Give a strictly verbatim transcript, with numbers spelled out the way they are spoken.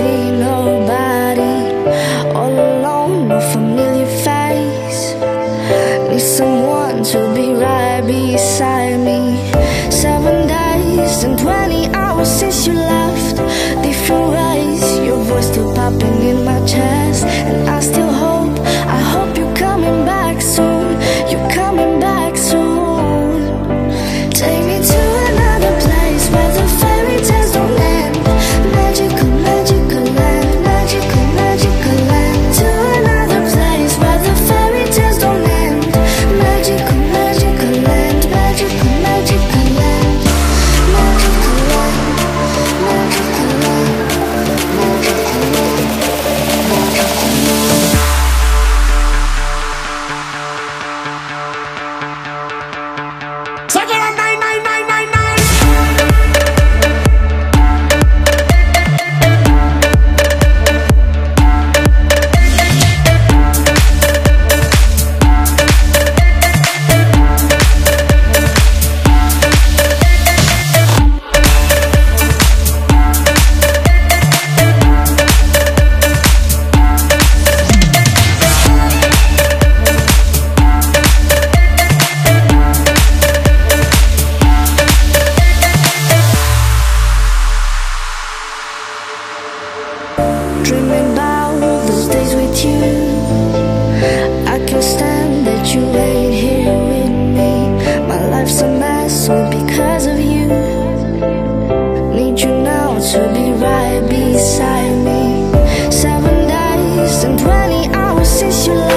see nobody. All alone, no familiar face. Need someone to be right beside me. Seven days and twenty hours since you left. Different ways, your voice still popping in my chest. And I still hope, I hope you're coming back soon. You're coming back soon. Take me to another place where the fairy tales don't end. Magical, magical land, magical, magical land. To another place where the fairy tales don't end. Magical, magical land, magical, magical land. Magical land, magical land, magical land, magical land. Second on nine nine nine nine nine. Dreaming about those days with you. I can't stand that you ain't here with me. My life's a mess all because of you. Need you now to be right beside me. Seven days and twenty hours since you left.